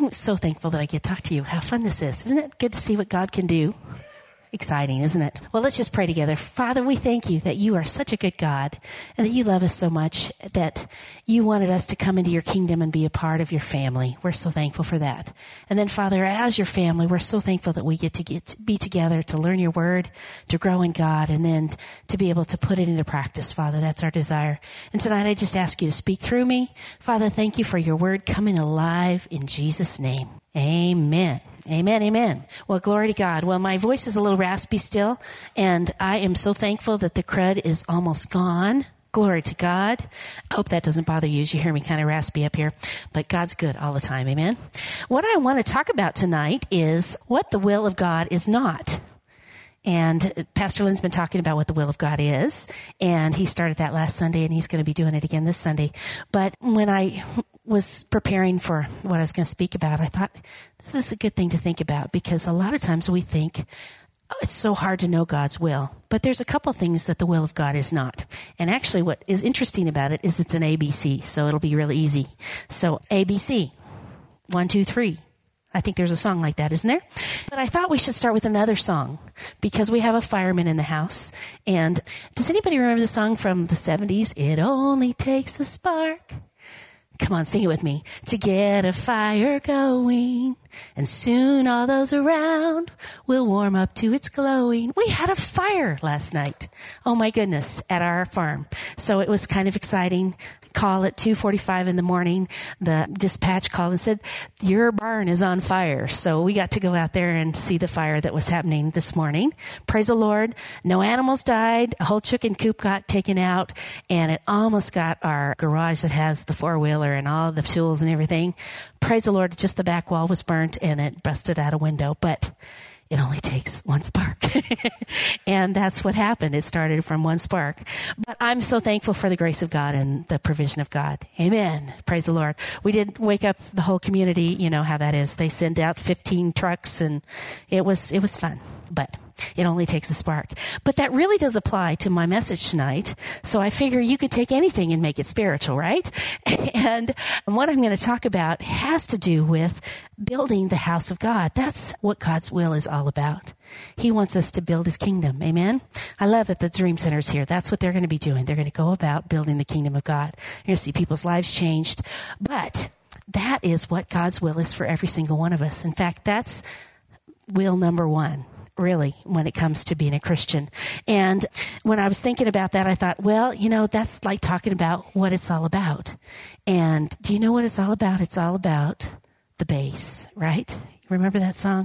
I'm so thankful that I get to talk to you. How fun this is. Isn't it good to see what God can do? Exciting, isn't it? Well, let's just pray together. Father, we thank you that you are such a good God and that you love us so much that you wanted us to come into your kingdom and be a part of your family. We're so thankful for that. And then, Father, as your family, we're so thankful that we get to be together to learn your word, to grow in God, and then to be able to put it into practice, Father. That's our desire. And tonight, I just ask you to speak through me. Father, thank you for your word coming alive in Jesus' name. Amen. Amen, amen. Well, glory to God. Well, my voice is a little raspy still, and I am so thankful that the crud is almost gone. Glory to God. I hope that doesn't bother you as you hear me kind of raspy up here, but God's good all the time, amen? What I want to talk about tonight is what the will of God is not. And Pastor Lynn's been talking about what the will of God is, and he started that last Sunday, and he's going to be doing it again this Sunday. But when I was preparing for what I was going to speak about, I thought this is a good thing to think about, because a lot of times we think, oh, it's so hard to know God's will. But there's a couple things that the will of God is not. And actually what is interesting about it is it's an ABC, so it'll be really easy. So ABC, 1, 2, 3. I think there's a song like that, isn't there? But I thought we should start with another song because we have a fireman in the house. And does anybody remember the song from the 70s? It only takes a spark. Come on, sing it with me. To get a fire going, and soon all those around will warm up to its glowing. We had a fire last night. Oh my goodness, at our farm. So it was kind of exciting. Call at 2:45 in the morning. The dispatch called and said, your barn is on fire. So we got to go out there and see the fire that was happening this morning. Praise the Lord. No animals died. A whole chicken coop got taken out, and it almost got our garage that has the four-wheeler and all the tools and everything. Praise the Lord. Just the back wall was burnt and it busted out a window, but it only takes one spark. And that's what happened. It started from one spark. But I'm so thankful for the grace of God and the provision of God. Amen. Praise the Lord. We did wake up the whole community. You know how that is. They send out 15 trucks, and it was fun. But it only takes a spark. But that really does apply to my message tonight. So I figure you could take anything and make it spiritual, right? And what I'm going to talk about has to do with building the house of God. That's what God's will is all about. He wants us to build his kingdom. Amen? I love it. The Dream Center's here. That's what they're going to be doing. They're going to go about building the kingdom of God. You're going to see people's lives changed. But that is what God's will is for every single one of us. In fact, that's will number one, really, when it comes to being a Christian. And when I was thinking about that, I thought, well, you know, that's like talking about what it's all about. And do you know what it's all about? It's all about the bass, right? Remember that song?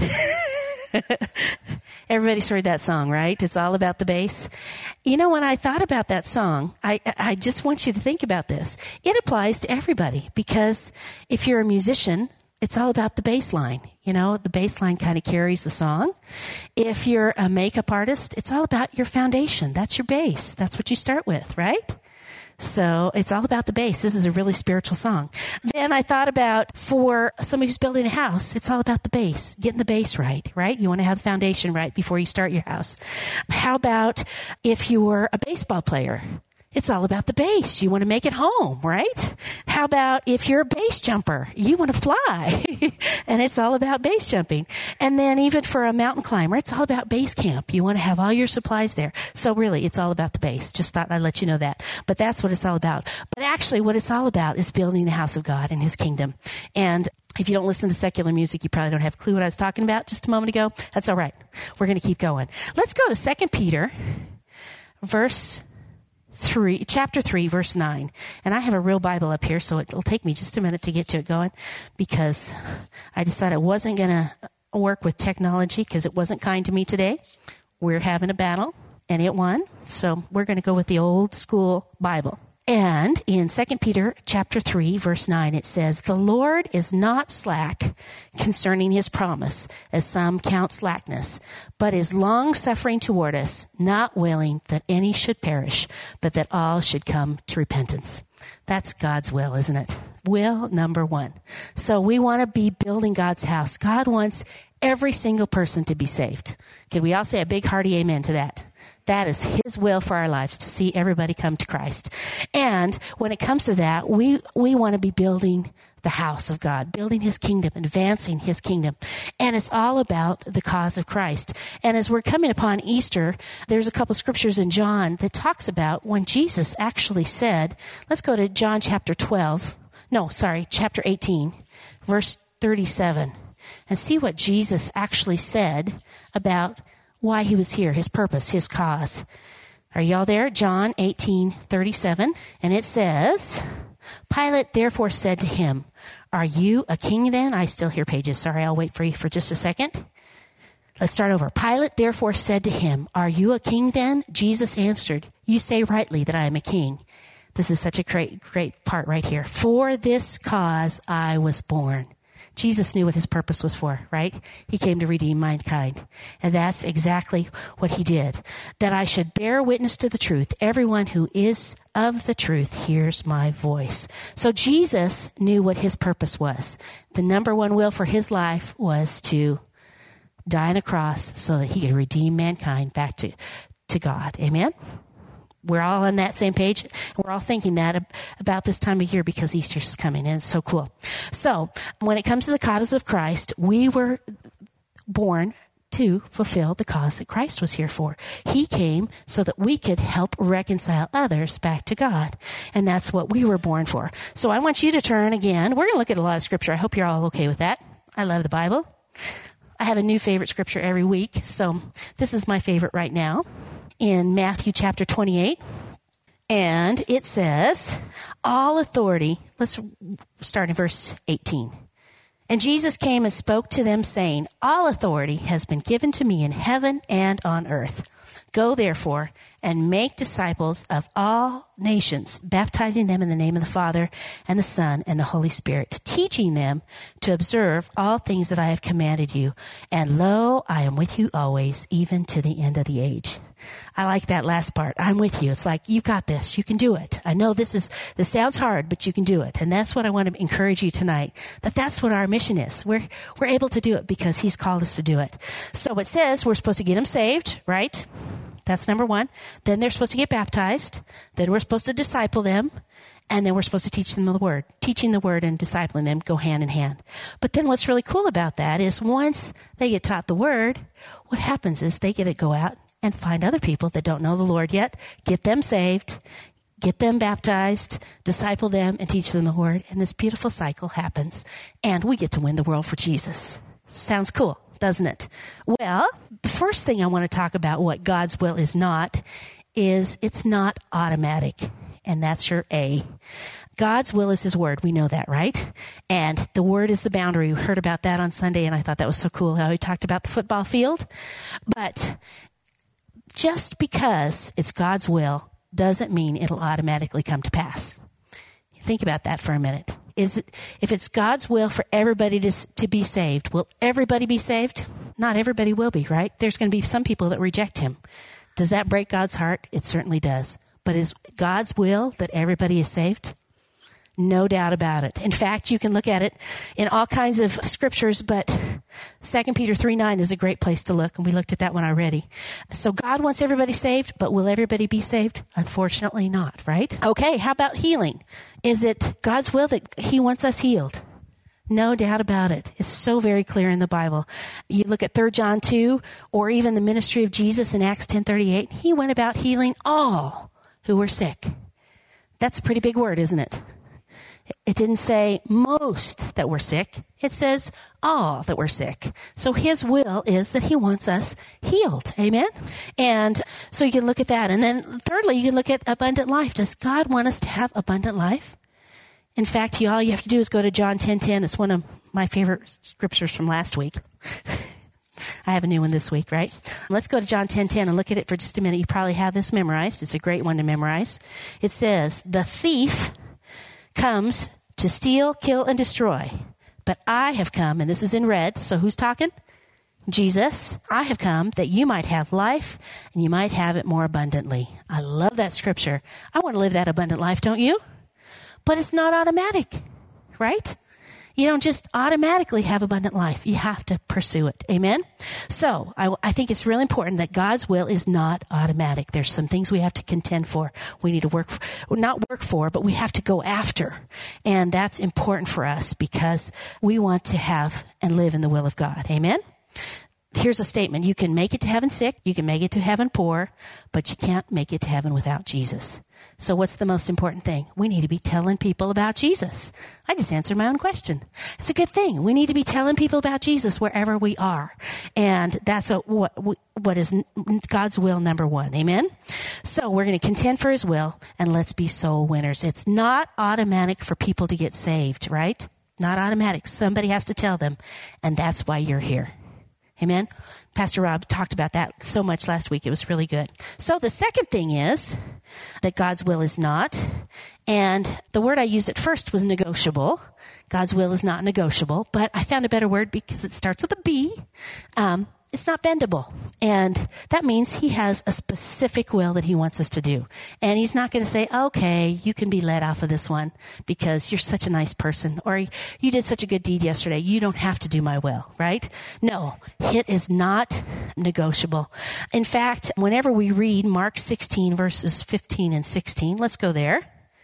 Everybody's heard that song, right? It's all about the bass. You know, when I thought about that song, I just want you to think about this. It applies to everybody, because if you're a musician, it's all about the bass line. You know, the bass line kind of carries the song. If you're a makeup artist, it's all about your foundation. That's your base. That's what you start with, right? So it's all about the bass. This is a really spiritual song. Then I thought about for somebody who's building a house, it's all about the base, getting the base right? You want to have the foundation right before you start your house. How about if you were a baseball player? It's all about the base. You want to make it home, right? How about if you're a base jumper? You want to fly. And it's all about base jumping. And then even for a mountain climber, it's all about base camp. You want to have all your supplies there. So really, it's all about the base. Just thought I'd let you know that. But that's what it's all about. But actually, what it's all about is building the house of God and his kingdom. And if you don't listen to secular music, you probably don't have a clue what I was talking about just a moment ago. That's all right. We're going to keep going. Let's go to 2 Peter, chapter 3, verse 9. And I have a real Bible up here, so it'll take me just a minute to get to it going, because I decided I wasn't going to work with technology because it wasn't kind to me today. We're having a battle, and it won. So we're going to go with the old school Bible. And in 2 Peter chapter 3, verse 9, it says, "The Lord is not slack concerning his promise, as some count slackness, but is long-suffering toward us, not willing that any should perish, but that all should come to repentance." That's God's will, isn't it? Will number one. So we want to be building God's house. God wants every single person to be saved. Can we all say a big hearty amen to that? That is his will for our lives, to see everybody come to Christ. And when it comes to that, we want to be building the house of God, building his kingdom, advancing his kingdom. And it's all about the cause of Christ. And as we're coming upon Easter, there's a couple scriptures in John that talks about when Jesus actually said, let's go to John chapter 18, verse 37, and see what Jesus actually said about why he was here, his purpose, his cause. Are y'all there? John 18:37, and it says, Pilate therefore said to him, "Are you a king then?" I still hear pages. Sorry, I'll wait for you for just a second. Let's start over. Pilate therefore said to him, "Are you a king then?" Jesus answered, "You say rightly that I am a king." This is such a great part right here. "For this cause I was born." Jesus knew what his purpose was for, right? He came to redeem mankind. And that's exactly what he did. That I should bear witness to the truth. Everyone who is of the truth hears my voice. So Jesus knew what his purpose was. The number one will for his life was to die on a cross so that he could redeem mankind back to God. Amen? We're all on that same page. We're all thinking that about this time of year because Easter's coming, and it's so cool. So when it comes to the cause of Christ, we were born to fulfill the cause that Christ was here for. He came so that we could help reconcile others back to God. And that's what we were born for. So I want you to turn again. We're going to look at a lot of scripture. I hope you're all okay with that. I love the Bible. I have a new favorite scripture every week. So this is my favorite right now. In Matthew chapter 28, and it says, all authority, let's start in verse 18. And Jesus came and spoke to them, saying, all authority has been given to me in heaven and on earth. Go therefore and make disciples of all nations, baptizing them in the name of the Father and the Son and the Holy Spirit, teaching them to observe all things that I have commanded you. And lo, I am with you always, even to the end of the age. I like that last part. I'm with you. It's like, you've got this. You can do it. I know this sounds hard, but you can do it. And that's what I want to encourage you tonight, that's what our mission is. We're able to do it because he's called us to do it. So it says we're supposed to get them saved, right? That's number one. Then they're supposed to get baptized. Then we're supposed to disciple them. And then we're supposed to teach them the word. Teaching the word and discipling them go hand in hand. But then what's really cool about that is once they get taught the word, what happens is they get to go out and find other people that don't know the Lord yet, get them saved, get them baptized, disciple them, and teach them the word. And this beautiful cycle happens. And we get to win the world for Jesus. Sounds cool, doesn't it? Well, the first thing I want to talk about what God's will is it's not automatic. And that's your A. God's will is his word. We know that, right? And the word is the boundary. We heard about that on Sunday, and I thought that was so cool how he talked about the football field. But just because it's God's will doesn't mean it'll automatically come to pass. Think about that for a minute. If it's God's will for everybody to be saved, will everybody be saved? Not everybody will be, right? There's going to be some people that reject him. Does that break God's heart? It certainly does. But is God's will that everybody is saved? No doubt about it. In fact, you can look at it in all kinds of scriptures, but 2 Peter 3:9 is a great place to look, and we looked at that one already. So God wants everybody saved, but will everybody be saved? Unfortunately not, right? Okay, how about healing? Is it God's will that he wants us healed? No doubt about it. It's so very clear in the Bible. You look at 3 John 2, or even the ministry of Jesus in Acts 10:38. He went about healing all who were sick. That's a pretty big word, isn't it? It didn't say most that were sick. It says all that were sick. So his will is that he wants us healed. Amen? And so you can look at that. And then thirdly, you can look at abundant life. Does God want us to have abundant life? In fact, all you have to do is go to John 10:10. It's one of my favorite scriptures from last week. I have a new one this week, right? Let's go to John 10:10 and look at it for just a minute. You probably have this memorized. It's a great one to memorize. It says, the thief comes to steal, kill, and destroy. But I have come, and this is in red, so who's talking? Jesus. I have come that you might have life, and you might have it more abundantly. I love that scripture. I want to live that abundant life, don't you? But it's not automatic, right? You don't just automatically have abundant life. You have to pursue it. Amen? So I think it's really important that God's will is not automatic. There's some things we have to contend for. We need to not work for, but we have to go after. And that's important for us because we want to have and live in the will of God. Amen? Here's a statement. You can make it to heaven sick. You can make it to heaven poor, but you can't make it to heaven without Jesus. So what's the most important thing? We need to be telling people about Jesus. I just answered my own question. It's a good thing. We need to be telling people about Jesus wherever we are. And that's what is God's will number one. Amen? So we're going to contend for his will, and let's be soul winners. It's not automatic for people to get saved, right? Not automatic. Somebody has to tell them, and that's why you're here. Amen? Pastor Rob talked about that so much last week. It was really good. So the second thing is that God's will is not, and the word I used at first was negotiable. God's will is not negotiable, but I found a better word because it starts with a B. It's not bendable. And that means he has a specific will that he wants us to do. And he's not going to say, okay, you can be let off of this one because you're such a nice person, or you did such a good deed yesterday. You don't have to do my will, right? No, it is not negotiable. In fact, whenever we read Mark 16 verses 15 and 16, let's go there.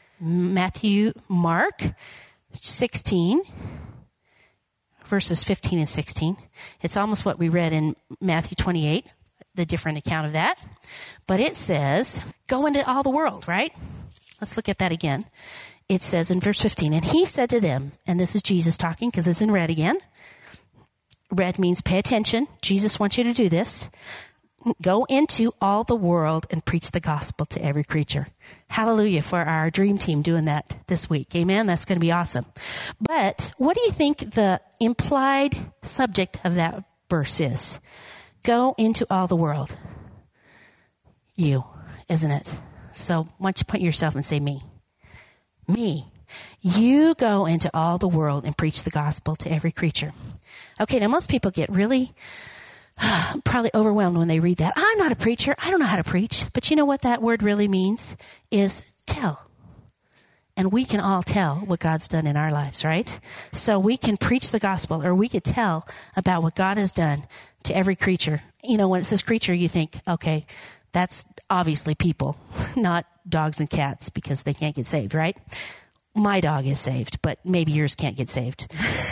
Mark 16 verses 15 and 16. It's almost what we read in Matthew 28, the different account of that. But it says, go into all the world, right? Let's look at that again. It says in verse 15, and he said to them, and this is Jesus talking because it's in red again. Red means pay attention. Jesus wants you to do this. Go into all the world and preach the gospel to every creature. Hallelujah for our dream team doing that this week. Amen. That's going to be awesome. But what do you think the implied subject of that verse is? Go into all the world. You, isn't it? So why don't you point yourself and say me? Me. You go into all the world and preach the gospel to every creature. Okay, now most people get really probably overwhelmed when they read that. I'm not a preacher. I don't know how to preach. But you know what that word really means? Is tell. And we can all tell what God's done in our lives, right? So we can preach the gospel, or we could tell about what God has done to every creature. You know, when it says creature, you think, okay, that's obviously people, not dogs and cats, because they can't get saved, right? My dog is saved, but maybe yours can't get saved.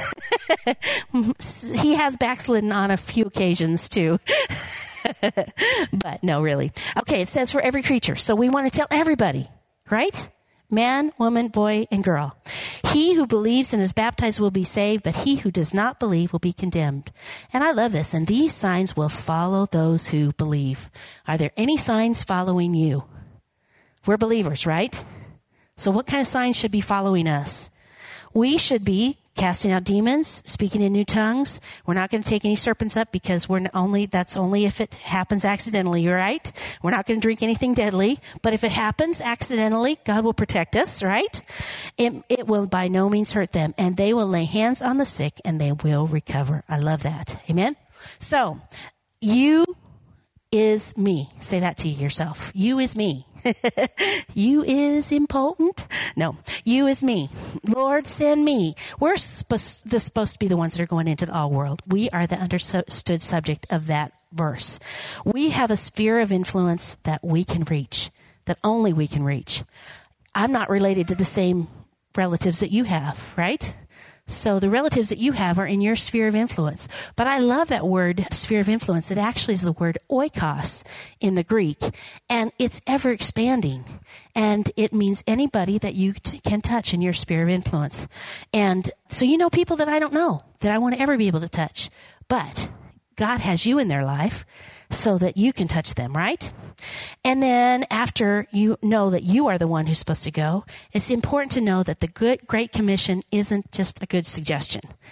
He has backslidden on a few occasions too. But no, really. Okay, it says for every creature. So we want to tell everybody, right? Man, woman, boy, and girl. He who believes and is baptized will be saved, but he who does not believe will be condemned. And I love this. And these signs will follow those who believe. Are there any signs following you? We're believers, right? So what kind of signs should be following us? We should be casting out demons, speaking in new tongues. We're not going to take any serpents up because that's only if it happens accidentally, right? We're not going to drink anything deadly, but if it happens accidentally, God will protect us, right? It will by no means hurt them, and they will lay hands on the sick and they will recover. I love that. Amen. So, you is me. Say that to yourself. You is me. You is important. No, you is me. Lord, send me. We're supposed to be the ones that are going into the all world. We are the understood subject of that verse. We have a sphere of influence that we can reach, that only we can reach. I'm not related to the same relatives that you have, right? So the relatives that you have are in your sphere of influence. But I love that word, sphere of influence. It actually is the word oikos in the Greek. And it's ever expanding. And it means anybody that you can touch in your sphere of influence. And so you know people that I don't know, that I want to ever be able to touch. But God has you in their life so that you can touch them, right? And then after you know that you are the one who's supposed to go, it's important to know that the Great Commission isn't just a good suggestion,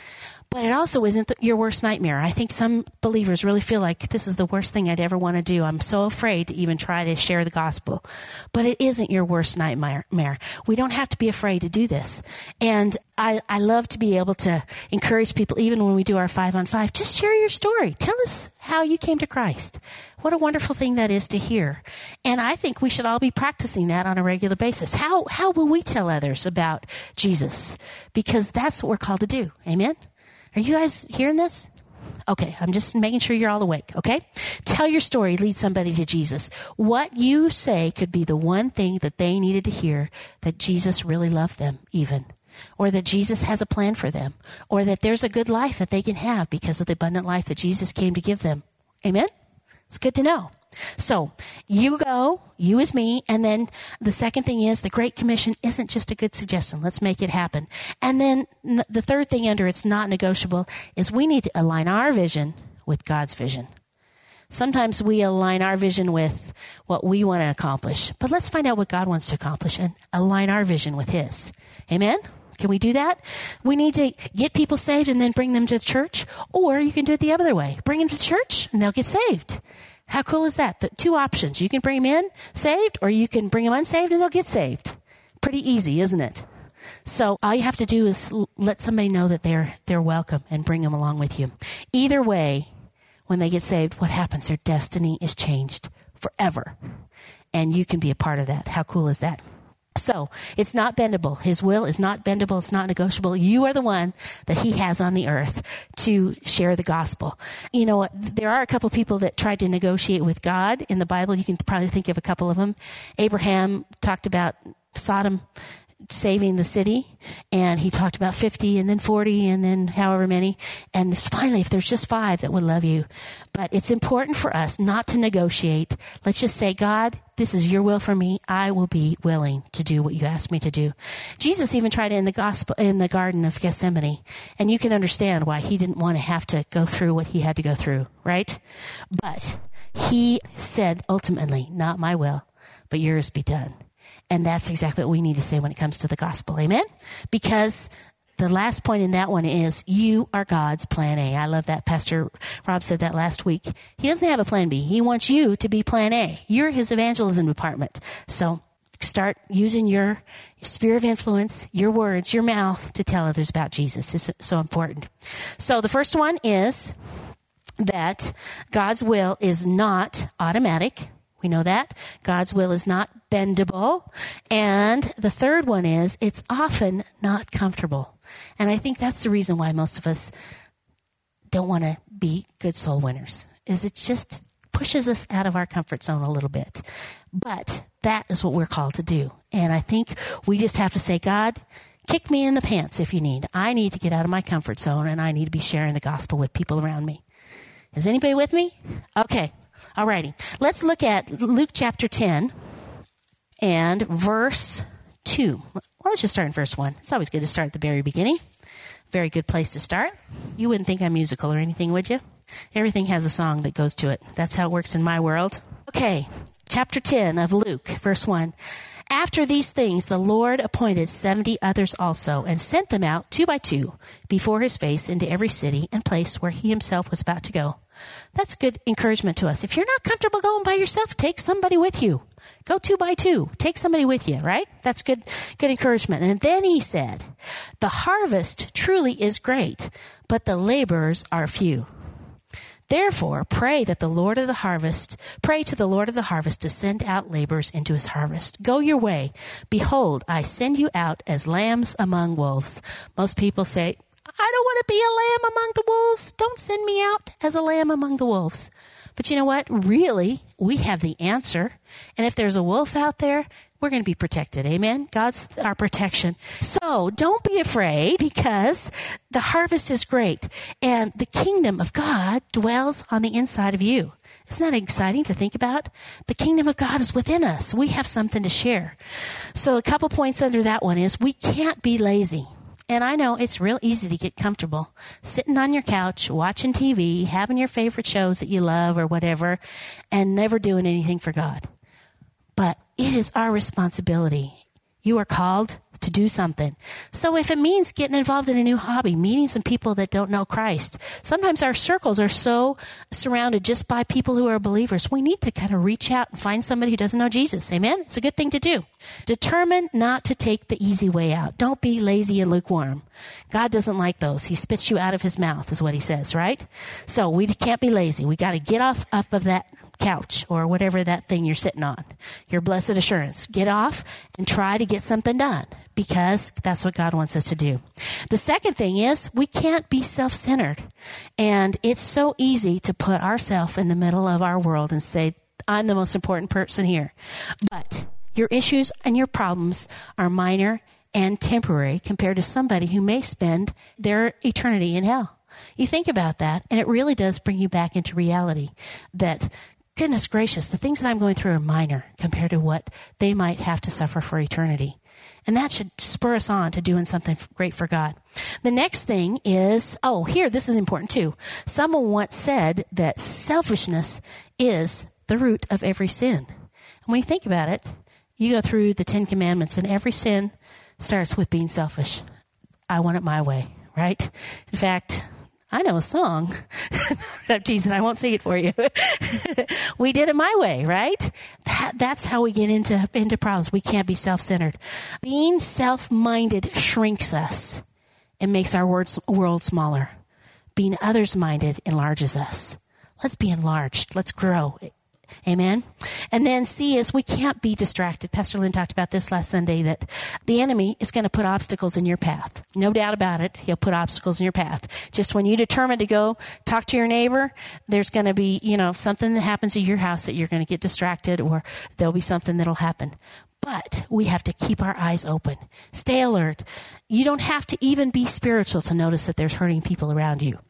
But it also isn't your worst nightmare. I think some believers really feel like this is the worst thing I'd ever want to do. I'm so afraid to even try to share the gospel. But it isn't your worst nightmare. We don't have to be afraid to do this. And I love to be able to encourage people, even when we do our 5-on-5, just share your story. Tell us how you came to Christ. What a wonderful thing that is to hear. And I think we should all be practicing that on a regular basis. How will we tell others about Jesus? Because that's what we're called to do. Amen? Are you guys hearing this? Okay, I'm just making sure you're all awake, okay? Tell your story, lead somebody to Jesus. What you say could be the one thing that they needed to hear, that Jesus really loved them even, or that Jesus has a plan for them, or that there's a good life that they can have because of the abundant life that Jesus came to give them. Amen? It's good to know. So you go, you as me, and then the second thing is the Great Commission isn't just a good suggestion. Let's make it happen. And then the third thing under it's not negotiable is we need to align our vision with God's vision. Sometimes we align our vision with what we want to accomplish, but let's find out what God wants to accomplish and align our vision with His. Amen? Can we do that? We need to get people saved and then bring them to church, or you can do it the other way. Bring them to church and they'll get saved. How cool is that? The two options. You can bring them in saved, or you can bring them unsaved and they'll get saved. Pretty easy, isn't it? So all you have to do is let somebody know that they're welcome and bring them along with you. Either way, when they get saved, what happens? Their destiny is changed forever. And you can be a part of that. How cool is that? So it's not bendable. His will is not bendable. It's not negotiable. You are the one that He has on the earth to share the gospel. You know, there are a couple people that tried to negotiate with God in the Bible. You can probably think of a couple of them. Abraham talked about Sodom saving the city, and he talked about 50 and then 40 and then however many. And finally, if there's just 5 that would love you. But it's important for us not to negotiate. Let's just say, God, this is your will for me. I will be willing to do what you asked me to do. Jesus even tried it in the Garden of Gethsemane. And you can understand why He didn't want to have to go through what He had to go through, right? But He said, ultimately, not my will, but yours be done. And that's exactly what we need to say when it comes to the gospel. Amen? Because the last point in that one is you are God's plan A. I love that. Pastor Rob said that last week. He doesn't have a plan B. He wants you to be plan A. You're His evangelism department. So start using your sphere of influence, your words, your mouth to tell others about Jesus. It's so important. So the first one is that God's will is not automatic. We know that. God's will is not bendable. And the third one is it's often not comfortable. And I think that's the reason why most of us don't want to be good soul winners, is it just pushes us out of our comfort zone a little bit. But that is what we're called to do. And I think we just have to say, God, kick me in the pants if you need. I need to get out of my comfort zone, and I need to be sharing the gospel with people around me. Is anybody with me? Okay. Alrighty, let's look at Luke chapter 10 and verse 2. Well, let's just start in verse 1. It's always good to start at the very beginning. Very good place to start. You wouldn't think I'm musical or anything, would you? Everything has a song that goes to it. That's how it works in my world. Okay, chapter 10 of Luke, verse 1. After these things, the Lord appointed 70 others also, and sent them out 2 by 2 before His face into every city and place where He Himself was about to go. That's good encouragement to us. If you're not comfortable going by yourself, take somebody with you. Go 2 by 2. Take somebody with you, right? That's good encouragement. And then He said, the harvest truly is great, but the laborers are few. Therefore, pray to the Lord of the harvest to send out laborers into His harvest. Go your way. Behold, I send you out as lambs among wolves. Most people say, I don't want to be a lamb among the wolves. Don't send me out as a lamb among the wolves. But you know what? Really, we have the answer. And if there's a wolf out there, we're going to be protected. Amen? God's our protection. So don't be afraid, because the harvest is great. And the kingdom of God dwells on the inside of you. Isn't that exciting to think about? The kingdom of God is within us. We have something to share. So a couple points under that one is we can't be lazy. And I know it's real easy to get comfortable sitting on your couch, watching TV, having your favorite shows that you love or whatever, and never doing anything for God. But it is our responsibility. You are called to do something. So if it means getting involved in a new hobby, meeting some people that don't know Christ, sometimes our circles are so surrounded just by people who are believers. We need to kind of reach out and find somebody who doesn't know Jesus. Amen? It's a good thing to do. Determine not to take the easy way out. Don't be lazy and lukewarm. God doesn't like those. He spits you out of his mouth is what he says, right? So we can't be lazy. We got to get off of that couch or whatever that thing you're sitting on, your blessed assurance. Get off and try to get something done because that's what God wants us to do. The second thing is we can't be self-centered. And it's so easy to put ourselves in the middle of our world and say, I'm the most important person here. But your issues and your problems are minor and temporary compared to somebody who may spend their eternity in hell. You think about that, and it really does bring you back into reality that, goodness gracious, the things that I'm going through are minor compared to what they might have to suffer for eternity. And that should spur us on to doing something great for God. The next thing is, this is important too. Someone once said that selfishness is the root of every sin. And when you think about it, you go through the 10 Commandments, and every sin starts with being selfish. I want it my way, right? In fact, I know a song. I'm teasing. I won't sing it for you. We did it my way, right? That's how we get into problems. We can't be self-centered. Being self-minded shrinks us and makes our world smaller. Being others-minded enlarges us. Let's be enlarged. Let's grow. Amen. And then C is we can't be distracted. Pastor Lynn talked about this last Sunday, that the enemy is going to put obstacles in your path. No doubt about it. He'll put obstacles in your path. Just when you determine to go talk to your neighbor, there's going to be, something that happens at your house that you're going to get distracted, or there'll be something that'll happen. But we have to keep our eyes open. Stay alert. You don't have to even be spiritual to notice that there's hurting people around you.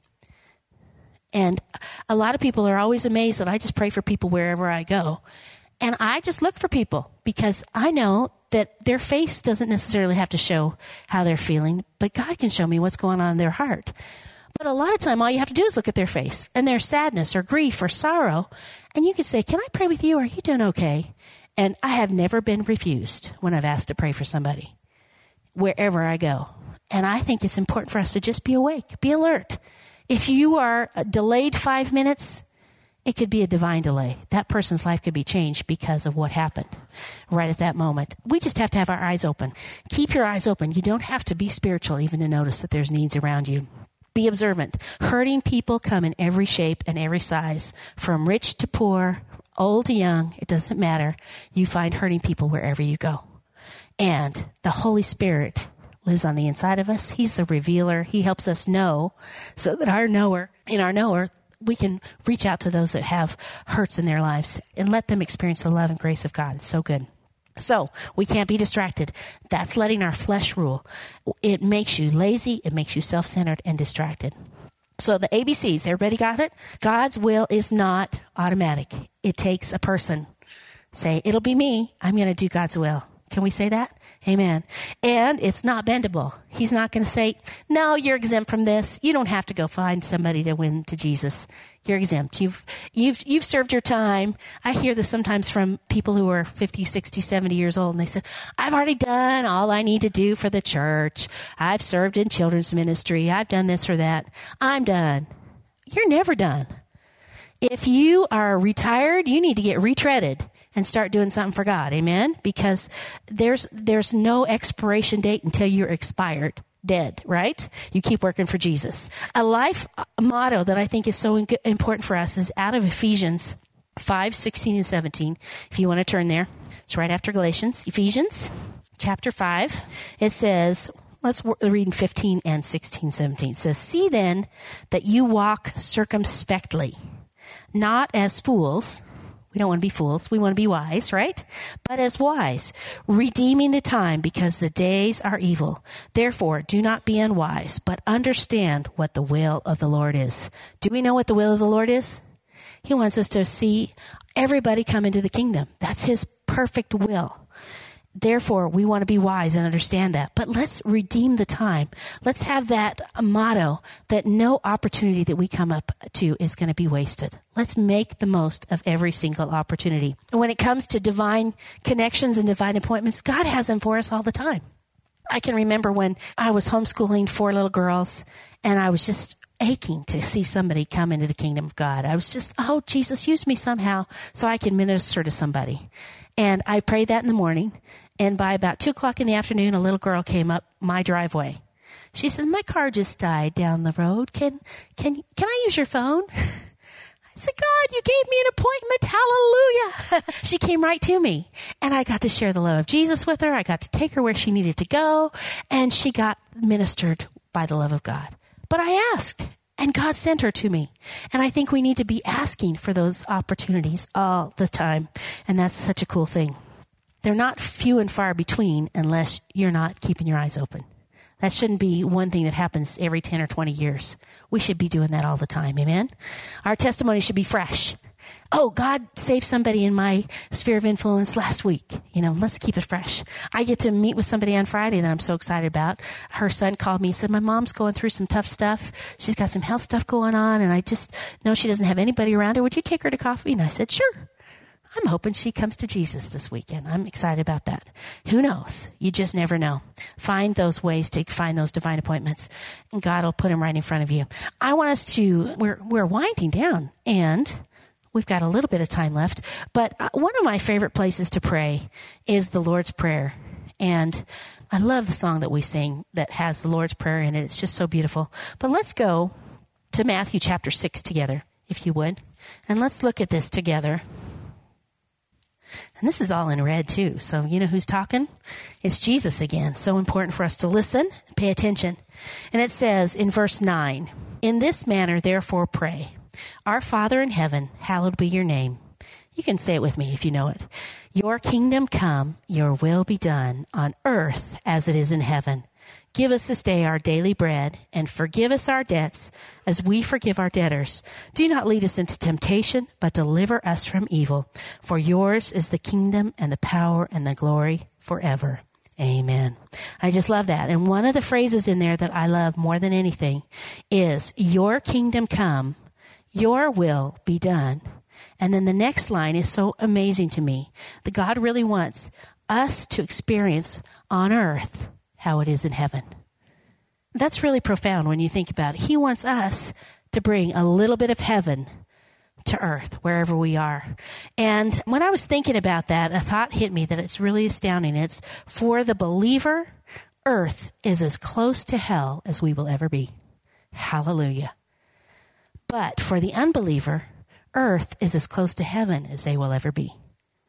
And a lot of people are always amazed that I just pray for people wherever I go. And I just look for people because I know that their face doesn't necessarily have to show how they're feeling, but God can show me what's going on in their heart. But a lot of time, all you have to do is look at their face and their sadness or grief or sorrow. And you can say, can I pray with you? Are you doing okay? And I have never been refused when I've asked to pray for somebody, wherever I go. And I think it's important for us to just be awake, be alert. If you are delayed 5 minutes, it could be a divine delay. That person's life could be changed because of what happened right at that moment. We just have to have our eyes open. Keep your eyes open. You don't have to be spiritual even to notice that there's needs around you. Be observant. Hurting people come in every shape and every size, from rich to poor, old to young. It doesn't matter. You find hurting people wherever you go. And the Holy Spirit lives on the inside of us. He's the revealer. He helps us know so that in our knower, we can reach out to those that have hurts in their lives and let them experience the love and grace of God. It's so good. So we can't be distracted. That's letting our flesh rule. It makes you lazy. It makes you self-centered and distracted. So the ABCs, everybody got it? God's will is not automatic. It takes a person. Say, it'll be me. I'm going to do God's will. Can we say that? Amen. And it's not bendable. He's not going to say, no, you're exempt from this. You don't have to go find somebody to win to Jesus. You're exempt. You've served your time. I hear this sometimes from people who are 50, 60, 70 years old. And they said, I've already done all I need to do for the church. I've served in children's ministry. I've done this or that. I'm done. You're never done. If you are retired, you need to get retreaded and start doing something for God. Amen? Because there's no expiration date until you're expired, dead, right? You keep working for Jesus. A life motto that I think is so important for us is out of Ephesians 5:16 and 17. If you want to turn there, it's right after Galatians. Ephesians chapter 5. It says, let's read in 15 and 16, 17. It says, see then that you walk circumspectly, not as fools. We don't want to be fools. We want to be wise, right? But as wise, redeeming the time because the days are evil. Therefore, do not be unwise, but understand what the will of the Lord is. Do we know what the will of the Lord is? He wants us to see everybody come into the kingdom. That's his perfect will. Therefore, we want to be wise and understand that. But let's redeem the time. Let's have that motto that no opportunity that we come up to is going to be wasted. Let's make the most of every single opportunity. And when it comes to divine connections and divine appointments, God has them for us all the time. I can remember when I was homeschooling 4 little girls, and I was just aching to see somebody come into the kingdom of God. I was just, oh, Jesus, use me somehow so I can minister to somebody. And I prayed that in the morning, and by about 2 o'clock in the afternoon, a little girl came up my driveway. She said, my car just died down the road. Can I use your phone? I said, God, you gave me an appointment. Hallelujah. She came right to me, and I got to share the love of Jesus with her. I got to take her where she needed to go, and she got ministered by the love of God. But I asked, and God sent her to me. And I think we need to be asking for those opportunities all the time, and that's such a cool thing. They're not few and far between unless you're not keeping your eyes open. That shouldn't be one thing that happens every 10 or 20 years. We should be doing that all the time. Amen? Our testimony should be fresh. Oh, God saved somebody in my sphere of influence last week. Let's keep it fresh. I get to meet with somebody on Friday that I'm so excited about. Her son called me and said, my mom's going through some tough stuff. She's got some health stuff going on, and I just know she doesn't have anybody around her. Would you take her to coffee? And I said, sure. I'm hoping she comes to Jesus this weekend. I'm excited about that. Who knows? You just never know. Find those ways to find those divine appointments, and God will put them right in front of you. I want us to, we're winding down, and we've got a little bit of time left, but one of my favorite places to pray is the Lord's Prayer. And I love the song that we sing that has the Lord's Prayer in it. It's just so beautiful. But let's go to Matthew chapter 6 together, if you would, and let's look at this together. And this is all in red, too. So you know who's talking? It's Jesus again. So important for us to listen and pay attention. And it says in verse 9, in this manner, therefore, pray. Our Father in heaven, hallowed be your name. You can say it with me if you know it. Your kingdom come, your will be done on earth as it is in heaven. Give us this day our daily bread, and forgive us our debts as we forgive our debtors. Do not lead us into temptation, but deliver us from evil. For yours is the kingdom and the power and the glory forever. Amen. I just love that. And one of the phrases in there that I love more than anything is, your kingdom come, your will be done. And then the next line is so amazing to me. That God really wants us to experience on earth how it is in heaven. That's really profound when you think about it. He wants us to bring a little bit of heaven to earth, wherever we are. And when I was thinking about that, a thought hit me that it's really astounding. It's, for the believer, earth is as close to hell as we will ever be. Hallelujah. But for the unbeliever, earth is as close to heaven as they will ever be.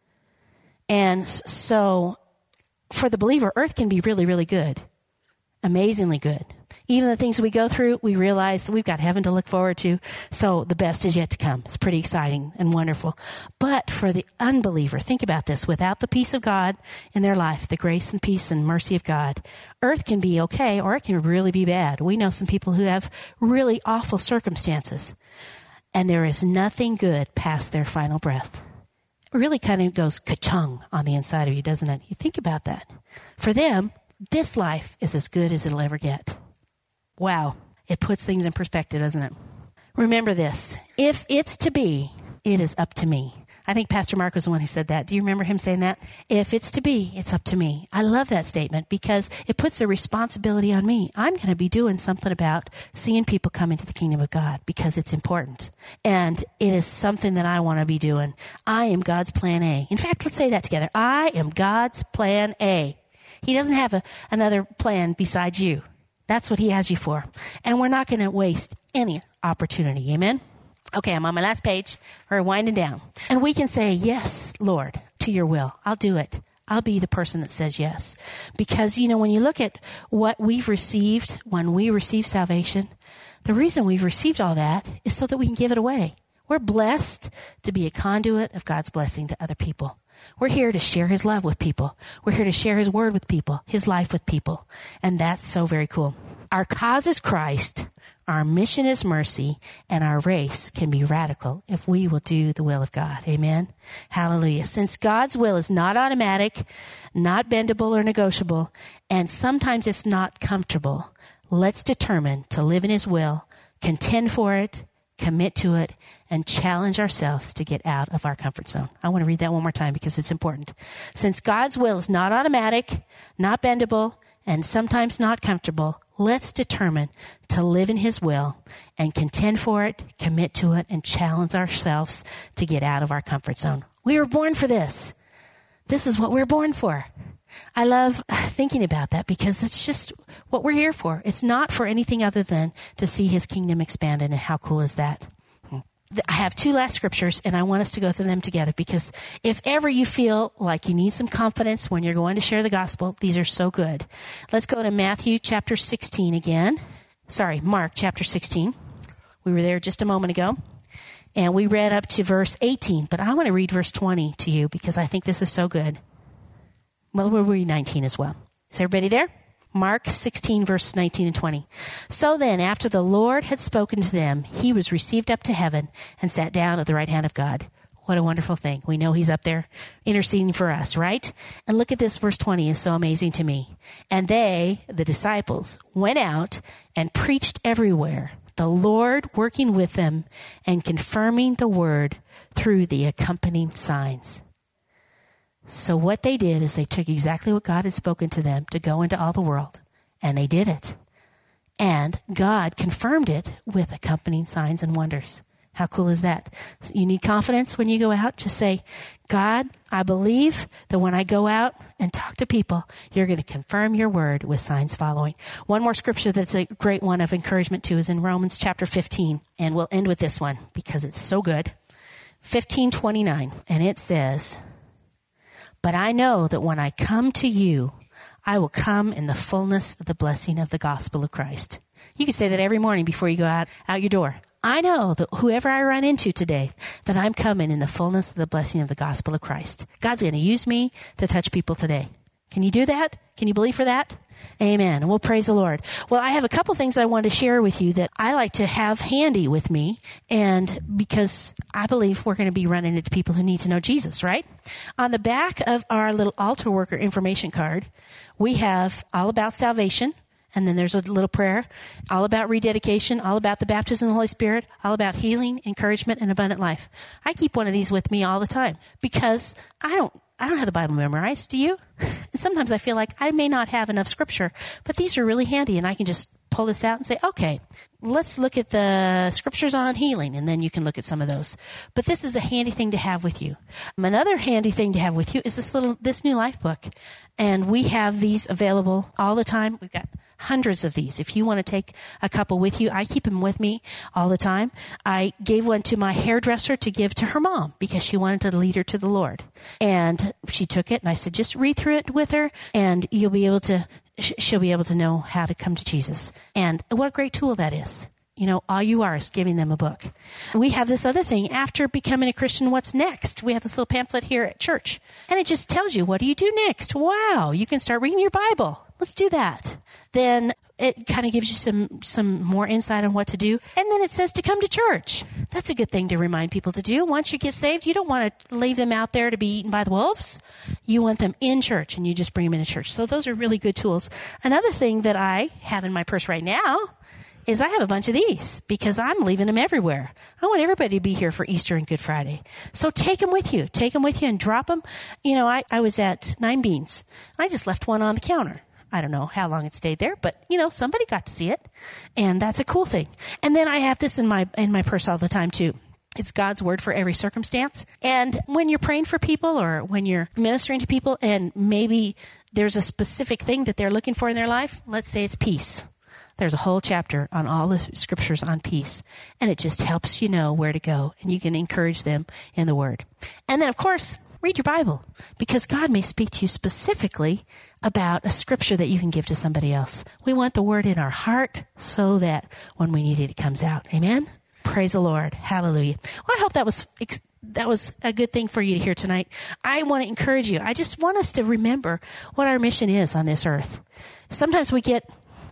And so for the believer, earth can be really, really good, amazingly good. Even the things we go through, we realize we've got heaven to look forward to. So the best is yet to come. It's pretty exciting and wonderful. But for the unbeliever, think about this. Without the peace of God in their life, the grace and peace and mercy of God, earth can be okay, or it can really be bad. We know some people who have really awful circumstances, and there is nothing good past their final breath. It really kind of goes ka-chung on the inside of you, doesn't it? You think about that. For them, this life is as good as it'll ever get. Wow. It puts things in perspective, doesn't it? Remember this. If it's to be, it is up to me. I think Pastor Mark was the one who said that. Do you remember him saying that? If it's to be, it's up to me. I love that statement because it puts a responsibility on me. I'm going to be doing something about seeing people come into the kingdom of God because it's important. And it is something that I want to be doing. I am God's plan A. In fact, let's say that together. I am God's plan A. He doesn't have another plan besides you. That's what he has you for. And we're not going to waste any opportunity. Amen? Okay, I'm on my last page. We're winding down. And we can say, yes, Lord, to your will. I'll do it. I'll be the person that says yes. Because, when you look at what we've received when we receive salvation, the reason we've received all that is so that we can give it away. We're blessed to be a conduit of God's blessing to other people. We're here to share his love with people. We're here to share his word with people, his life with people. And that's so very cool. Our cause is Christ. Our mission is mercy, and our race can be radical if we will do the will of God. Amen? Hallelujah. Since God's will is not automatic, not bendable or negotiable, and sometimes it's not comfortable, let's determine to live in his will, contend for it, commit to it, and challenge ourselves to get out of our comfort zone. I want to read that one more time because it's important. Since God's will is not automatic, not bendable, and sometimes not comfortable, let's determine to live in His will and contend for it, commit to it, and challenge ourselves to get out of our comfort zone. We were born for this. This is what we're born for. I love thinking about that because it's just what we're here for. It's not for anything other than to see His kingdom expanded, and how cool is that? I have 2 last scriptures, and I want us to go through them together because if ever you feel like you need some confidence when you're going to share the gospel, these are so good. Let's go to Matthew chapter 16 again. Mark chapter 16. We were there just a moment ago, and we read up to verse 18, but I want to read verse 20 to you because I think this is so good. Well, we'll read 19 as well. Is everybody there? Mark 16, verse 19 and 20. So then, after the Lord had spoken to them, He was received up to heaven and sat down at the right hand of God. What a wonderful thing. We know He's up there interceding for us, right? And look at this, verse 20 is so amazing to me. And they, the disciples, went out and preached everywhere, the Lord working with them and confirming the word through the accompanying signs. So what they did is they took exactly what God had spoken to them to go into all the world, and they did it. And God confirmed it with accompanying signs and wonders. How cool is that? You need confidence when you go out. Just say, God, I believe that when I go out and talk to people, you're going to confirm your word with signs following. One more scripture that's a great one of encouragement too is in Romans chapter 15. And we'll end with this one because it's so good. 15:29. And it says, but I know that when I come to you, I will come in the fullness of the blessing of the gospel of Christ. You can say that every morning before you go out your door. I know that whoever I run into today, that I'm coming in the fullness of the blessing of the gospel of Christ. God's going to use me to touch people today. Can you do that? Can you believe for that? Amen. And we'll praise the Lord. Well, I have a couple things I want to share with you that I like to have handy with me. And because I believe we're going to be running into people who need to know Jesus, right? On the back of our little altar worker information card, we have all about salvation. And then there's a little prayer, all about rededication, all about the baptism of the Holy Spirit, all about healing, encouragement, and abundant life. I keep one of these with me all the time because I don't have the Bible memorized. Do you? And sometimes I feel like I may not have enough scripture, but these are really handy, and I can just pull this out and say, okay, let's look at the scriptures on healing, and then you can look at some of those. But this is a handy thing to have with you. Another handy thing to have with you is this New Life book, and we have these available all the time. We've got hundreds of these. If you want to take a couple with you, I keep them with me all the time. I gave one to my hairdresser to give to her mom because she wanted to lead her to the Lord. And she took it, and I said, just read through it with her, and she'll be able to know how to come to Jesus. And what a great tool that is. You know, all you are is giving them a book. We have this other thing. After becoming a Christian, what's next? We have this little pamphlet here at church. And it just tells you, what do you do next? Wow, you can start reading your Bible. Let's do that. Then it kind of gives you some more insight on what to do. And then it says to come to church. That's a good thing to remind people to do. Once you get saved, you don't want to leave them out there to be eaten by the wolves. You want them in church, and you just bring them into church. So those are really good tools. Another thing that I have in my purse right now is I have a bunch of these because I'm leaving them everywhere. I want everybody to be here for Easter and Good Friday. So take them with you. Take them with you and drop them. You know, I was at Nine Beans. I just left one on the counter. I don't know how long it stayed there, but, you know, somebody got to see it. And that's a cool thing. And then I have this in my purse all the time, too. It's God's word for every circumstance. And when you're praying for people or when you're ministering to people and maybe there's a specific thing that they're looking for in their life, let's say it's peace. There's a whole chapter on all the scriptures on peace, and it just helps you know where to go, and you can encourage them in the word. And then, of course, read your Bible, because God may speak to you specifically about a scripture that you can give to somebody else. We want the word in our heart so that when we need it, it comes out. Amen? Praise the Lord. Hallelujah. Well, I hope that was a good thing for you to hear tonight. I want to encourage you. I just want us to remember what our mission is on this earth. Sometimes we get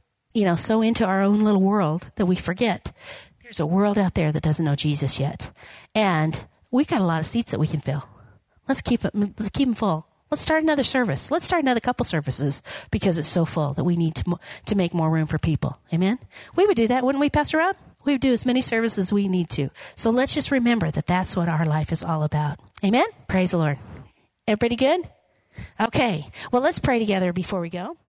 so into our own little world that we forget there's a world out there that doesn't know Jesus yet. And we've got a lot of seats that we can fill. Let's keep them full. Let's start another service. Let's start another couple services because it's so full that we need to make more room for people. Amen? We would do that, wouldn't we, Pastor Rob? We would do as many services as we need to. So let's just remember that that's what our life is all about. Amen? Praise the Lord. Everybody good? Okay. Well, let's pray together before we go.